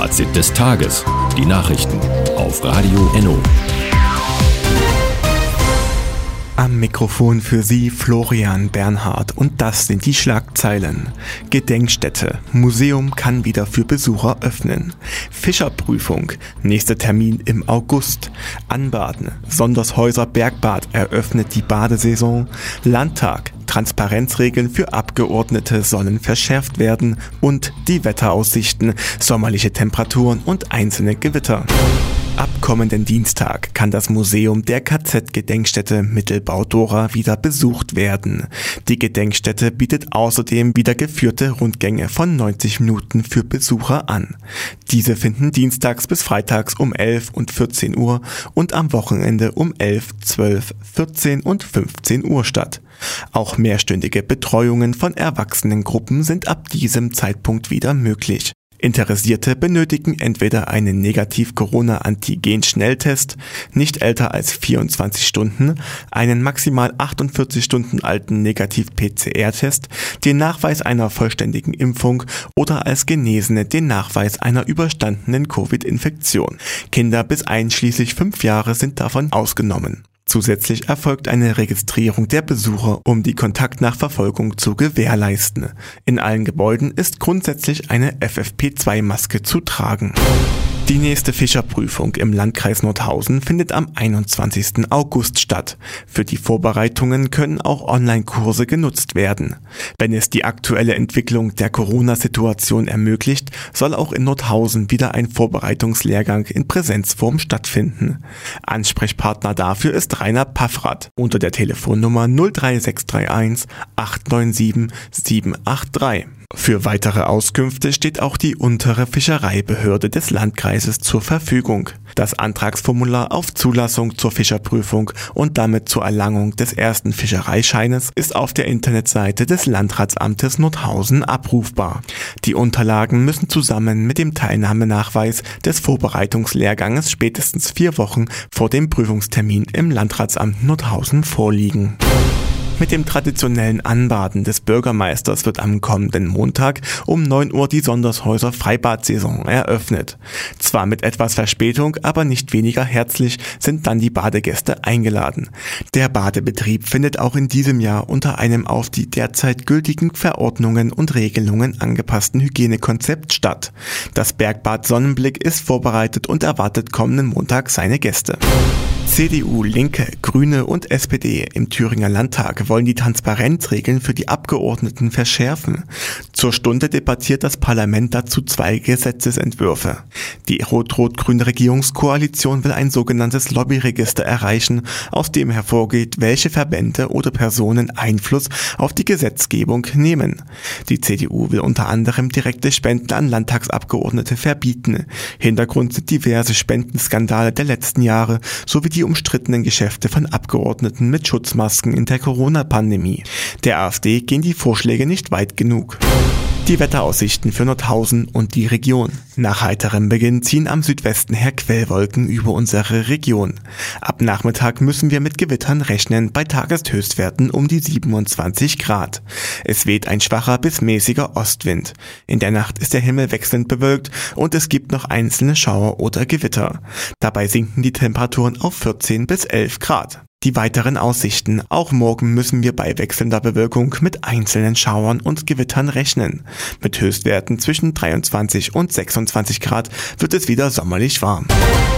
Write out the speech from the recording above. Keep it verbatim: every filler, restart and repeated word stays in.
Fazit des Tages. Die Nachrichten auf Radio Enno. Am Mikrofon für Sie Florian Bernhard und das sind die Schlagzeilen. Gedenkstätte. Museum kann wieder für Besucher öffnen. Fischerprüfung. Nächster Termin im August. Anbaden. Sondershäuser Bergbad eröffnet die Badesaison. Landtag. Transparenzregeln für Abgeordnete sollen verschärft werden und die Wetteraussichten, sommerliche Temperaturen und einzelne Gewitter. Ab kommenden Dienstag kann das Museum der K Z-Gedenkstätte Mittelbau-Dora wieder besucht werden. Die Gedenkstätte bietet außerdem wieder geführte Rundgänge von neunzig Minuten für Besucher an. Diese finden dienstags bis freitags um elf und vierzehn Uhr und am Wochenende um elf, zwölf, vierzehn und fünfzehn Uhr statt. Auch mehrstündige Betreuungen von Erwachsenengruppen sind ab diesem Zeitpunkt wieder möglich. Interessierte benötigen entweder einen Negativ-Corona-Antigen-Schnelltest, nicht älter als vierundzwanzig Stunden, einen maximal achtundvierzig Stunden alten Negativ-P C R-Test, den Nachweis einer vollständigen Impfung oder als Genesene den Nachweis einer überstandenen Covid-Infektion. Kinder bis einschließlich fünf Jahre sind davon ausgenommen. Zusätzlich erfolgt eine Registrierung der Besucher, um die Kontaktnachverfolgung zu gewährleisten. In allen Gebäuden ist grundsätzlich eine F F P zwei Maske zu tragen. Die nächste Fischerprüfung im Landkreis Nordhausen findet am einundzwanzigsten August statt. Für die Vorbereitungen können auch Online-Kurse genutzt werden. Wenn es die aktuelle Entwicklung der Corona-Situation ermöglicht, soll auch in Nordhausen wieder ein Vorbereitungslehrgang in Präsenzform stattfinden. Ansprechpartner dafür ist Rainer Paffrath unter der Telefonnummer null drei sechs drei eins acht neun sieben sieben acht drei. Für weitere Auskünfte steht auch die untere Fischereibehörde des Landkreises zur Verfügung. Das Antragsformular auf Zulassung zur Fischerprüfung und damit zur Erlangung des ersten Fischereischeines ist auf der Internetseite des Landratsamtes Nordhausen abrufbar. Die Unterlagen müssen zusammen mit dem Teilnahmenachweis des Vorbereitungslehrganges spätestens vier Wochen vor dem Prüfungstermin im Landratsamt Nordhausen vorliegen. Mit dem traditionellen Anbaden des Bürgermeisters wird am kommenden Montag um neun Uhr die Sondershäuser Freibadsaison eröffnet. Zwar mit etwas Verspätung, aber nicht weniger herzlich sind dann die Badegäste eingeladen. Der Badebetrieb findet auch in diesem Jahr unter einem auf die derzeit gültigen Verordnungen und Regelungen angepassten Hygienekonzept statt. Das Bergbad Sonnenblick ist vorbereitet und erwartet kommenden Montag seine Gäste. C D U, Linke, Grüne und S P D im Thüringer Landtag wollen die Transparenzregeln für die Abgeordneten verschärfen. Zur Stunde debattiert das Parlament dazu zwei Gesetzesentwürfe. Die rot-rot-grüne Regierungskoalition will ein sogenanntes Lobbyregister erreichen, aus dem hervorgeht, welche Verbände oder Personen Einfluss auf die Gesetzgebung nehmen. Die C D U will unter anderem direkte Spenden an Landtagsabgeordnete verbieten. Hintergrund sind diverse Spendenskandale der letzten Jahre sowie die umstrittenen Geschäfte von Abgeordneten mit Schutzmasken in der Corona-Pandemie. Der AfD gehen die Vorschläge nicht weit genug. Die Wetteraussichten für Nordhausen und die Region. Nach heiterem Beginn ziehen am Südwesten her Quellwolken über unsere Region. Ab Nachmittag müssen wir mit Gewittern rechnen, bei Tageshöchstwerten um die siebenundzwanzig Grad. Es weht ein schwacher bis mäßiger Ostwind. In der Nacht ist der Himmel wechselnd bewölkt und es gibt noch einzelne Schauer oder Gewitter. Dabei sinken die Temperaturen auf vierzehn bis elf Grad. Die weiteren Aussichten. Auch morgen müssen wir bei wechselnder Bewölkung mit einzelnen Schauern und Gewittern rechnen. Mit Höchstwerten zwischen dreiundzwanzig und sechsundzwanzig Grad wird es wieder sommerlich warm.